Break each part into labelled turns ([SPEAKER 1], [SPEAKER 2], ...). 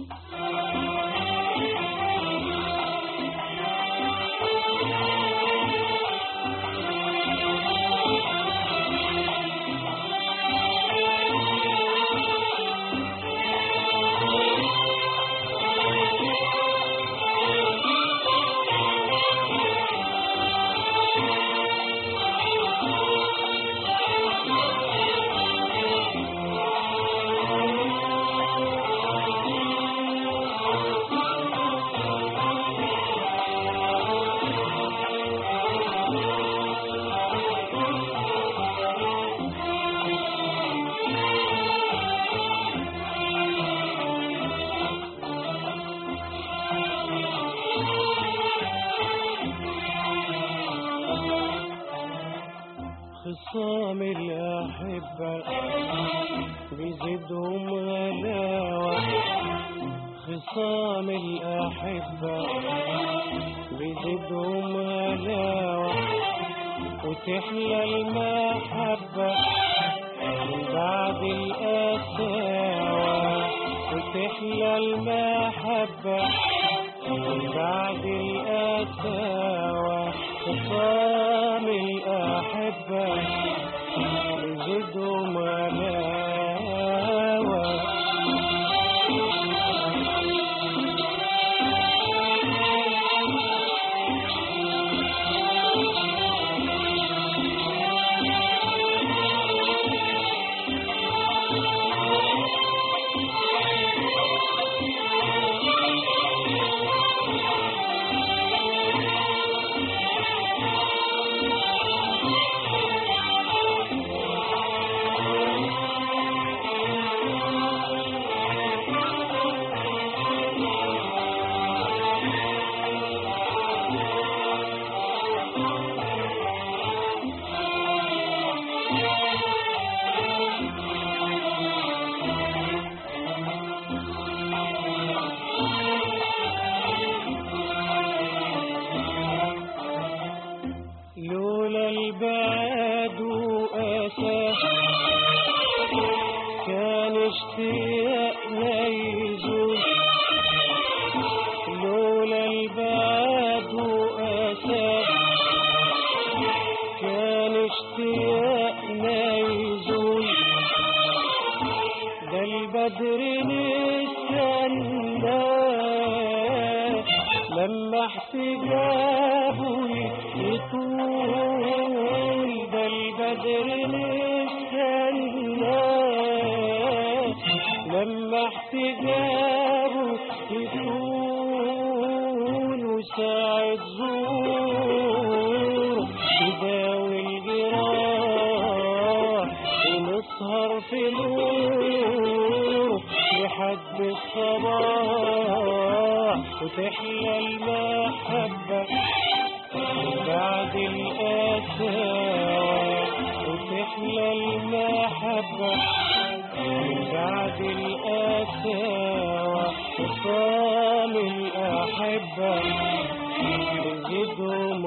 [SPEAKER 1] خصام الأحبة بيزيدهم غلاوة، خصام الأحبة بيزيدهم غلاوة، وتحلى المحبة من بعد القساوة، وتحلى المحبة من بعد القساوة. خصام الأحبة بيزيدهم غلاوة. لولا البعد وأساه كان اشتياقنا يزول، لولا البعد وأساه كان اشتياقنا يزول. ده البدر نستناه لما احتجابه يطول، ده البدر نستناه لما احتجابه يطول. وساعة زور يداوي الجراح، ونسهر في نور لحد الصباح، وتحلى المحبة بعد القساوة، وتحلى المحبة بعد القساوة. خصام الأحبة بيزيدهم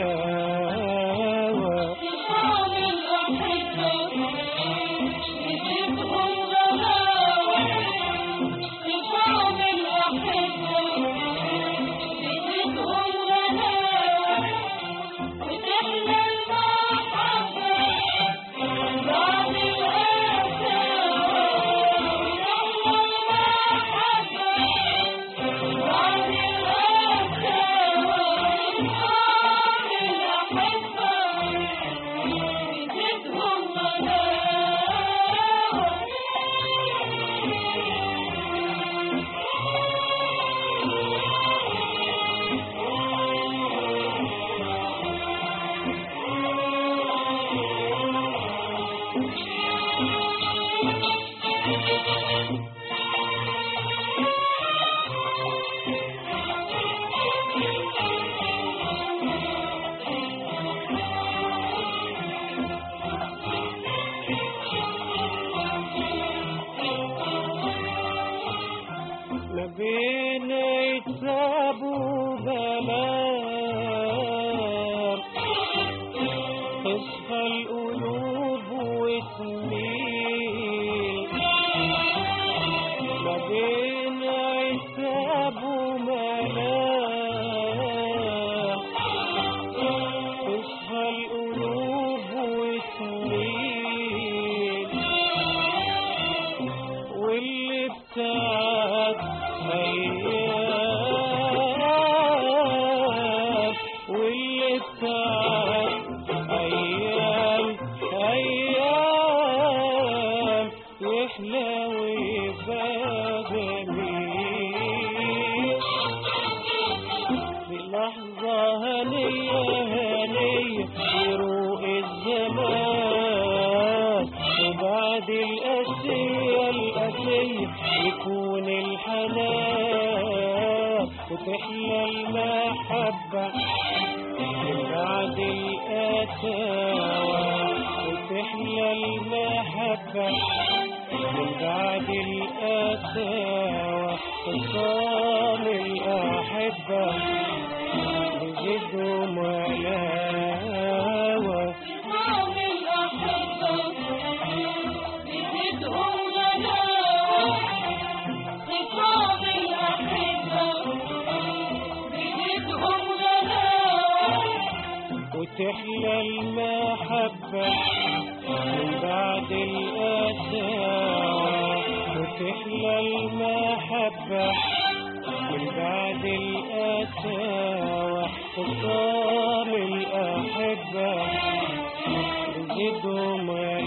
[SPEAKER 1] غلاوة.
[SPEAKER 2] خصام الأحبة بيزيدهم غلاوة، خصام الأحبة بيزيدهم غلاوة، وتحلى المحبة بعد القساوة، وتحلى المحبة بعد القساوة. خصام الأحبة بيزيدهم غلاوة.
[SPEAKER 1] ما بينا يتسابوا بلام، تصفى القلوب وتميل. ما بينا عتاب وملام تصفى القلوب وسنين واللي بتاعت أيام واللي بتاعت أيام يحلى ويبقى جميل في لحظة هنية هنية يروق الزمان وبعد القاسية القاسية يكون الحنان وتحلى المحبة من بعد القساوة وتحلى المحبة من بعد القساوة خصام الأحبة بجدهم ولاوة
[SPEAKER 2] خصام الأحبة بجدهم ولاوة خصام الأحبة بجدهم ولاوة
[SPEAKER 1] وتحلى المحبة من بعد القساوة وتحلى المحبة من بعد القساوة خصام الأحبة بجدهم